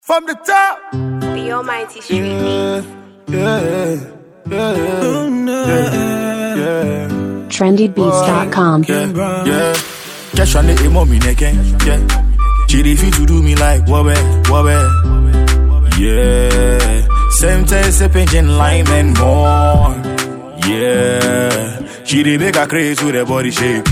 From the top. The Almighty Street Beats. trendybeats.com. Cash on the emo me neken. She refuse to do me like wobbe. Yeah. Same taste, sipping lime and more. Yeah. She dey make her craze with her body shape.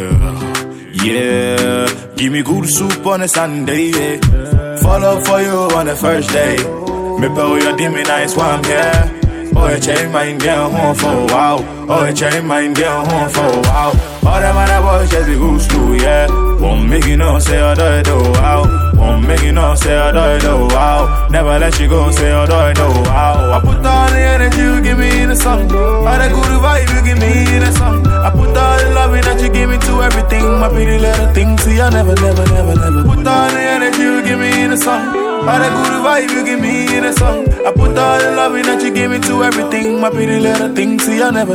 Yeah. Give me good soup on a Sunday. Yeah. Follow for you on the first day. Me pay your dimmy nice one, yeah. Oh, I change mine down home for a while. Oh, I change mine down home for a while. All them other boys just be good school, yeah. Won't make you know, say I do it, oh, wow. Won't make you know, say I do it, oh, wow. Never let you go, say I do it, oh, wow. I put all the energy you give me in the song. All the good vibe you give me in the song. I put all the loving that you give me to everything. My pretty little thing, see I never. Put all the energy you give me in the song. All the good vibe you give me in the song. I put all the loving that you give me to everything. My pretty little thing, see I never.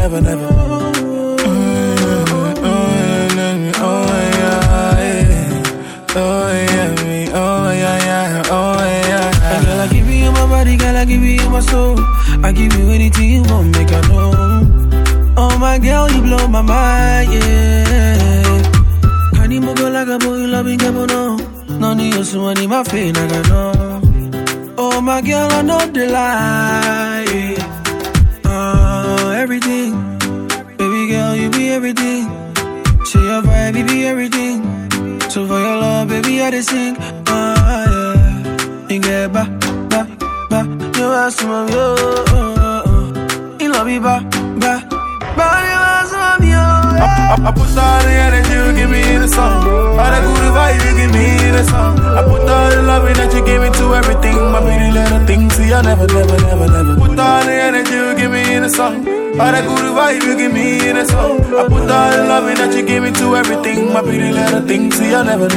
Girl, I give you my body, girl, I give you my soul. I give you anything you want, make I know. Oh my girl, you blow my mind, yeah. Honey, mo go like a boy, you love me, get no. No need you so money, my face, I got no. Oh my girl, I know the lie. Everything, baby girl, you be everything. Say your vibe, you be everything. So for your love, baby, I just sing. Yeah. You get ba. You ask me, you love me, ba. You ask me, I put all the energy you give me in the song. All the good vibe you give me in the song. I put all the loving that you give me to everything. My pretty little thing, see I never. Put all the energy you give me in the song. All the good vibe you give me in the song. I put all the loving that you give me to everything. My pretty little thing, see I never.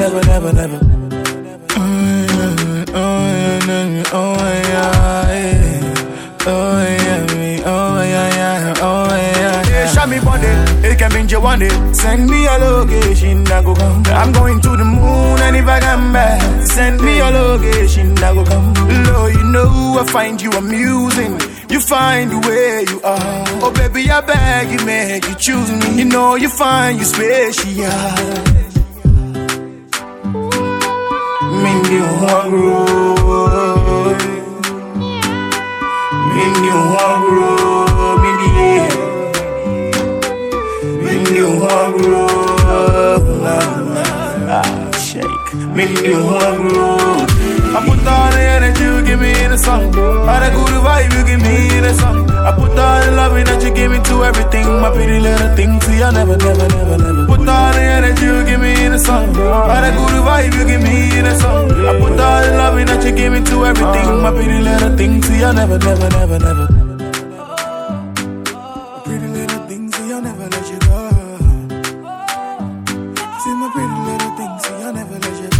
Show me body, it can be you one day. Send me a location, I go come. I'm going to the moon, and if I come back, send me a location, I go come. Lord, you know I find you amusing. You find the way you are. Oh baby, I beg you, make you choose me. You know you find you special. Mindy Wangro, Mindy Wangro, Mindy Wangro, shake. Mindy Wangro. I put all the energy you give me in the song. All the good vibe you give me in the song. I put all the loving that you give me to everything. My pretty little thing, see I never. Put all the energy you give me in the song. All the good vibe you give me in the song. I put all the loving that you give me to everything. My pretty little thing, see I never. Pretty little thing, see I never let you go. See my pretty little thing, see I never let you go.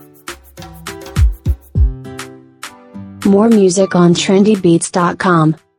More music on trendybeats.com.